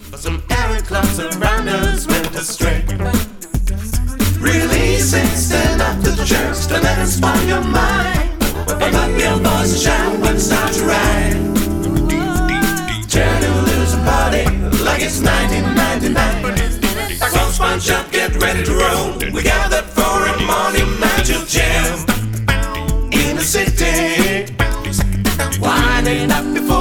but some errant clubs around us went astray. Releasing, stand up to the jerks, don't let it spoil your mind. But up your voice and shout when it's time to ride. Turn to lose a party like it's 1999. So sponge up, get ready to roll. We gathered for a monumental jam in the city, winding up before